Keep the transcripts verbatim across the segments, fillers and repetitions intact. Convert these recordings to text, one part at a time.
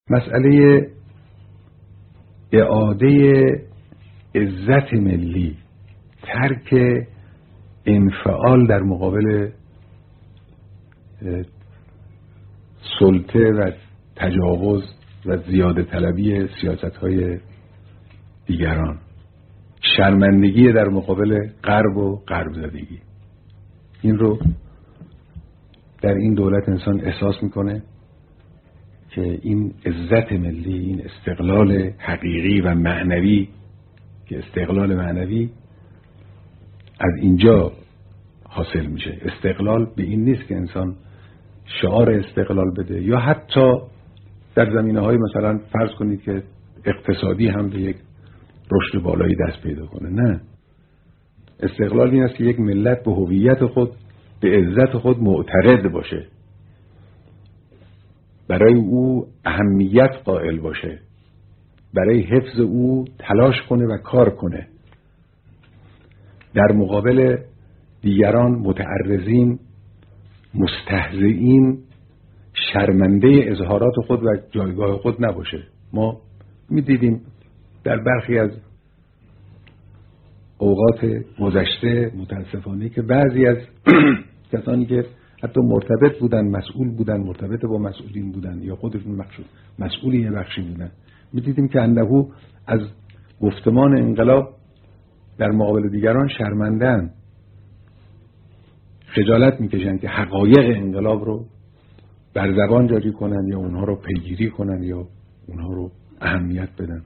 مسئله اعاده عزت ملی، ترک انفعال در مقابل سلطه و تجاوز و زیاده طلبی سیاست‌های دیگران، شرمندگی در مقابل غرب و غرب زدگی، این رو در این دولت انسان احساس میکنه که این عزت ملی، این استقلال حقیقی و معنوی، که استقلال معنوی از اینجا حاصل میشه. استقلال به این نیست که انسان شعار استقلال بده یا حتی در زمینه‌های مثلا فرض کنید که اقتصادی هم به یک رشد بالایی دست پیدا کنه. نه، استقلال این است که یک ملت به هویت خود، به عزت خود معتقد باشه، برای او اهمیت قائل باشه، برای حفظ او تلاش کنه و کار کنه، در مقابل دیگران متعرضین، مستهزئین، شرمنده اظهارات خود و جایگاه خود نباشه. ما می‌دیدیم در برخی از اوقات گذشته متاسفانه که بعضی از کسانی که حتی مرتبط بودن، مسئول بودن، مرتبط با مسئولین بودن یا خودشون مسئولی یه بخشی بودن، می‌دیدیم که اندهو از گفتمان انقلاب در مقابل دیگران شرمنده‌اند، خجالت میکشن که حقایق انقلاب رو بر زبان جاری کنن یا اونها رو پیگیری کنن یا اونها رو اهمیت بدن.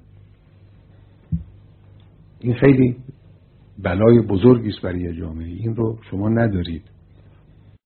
این خیلی بلای بزرگی است برای جامعه. این رو شما ندارید.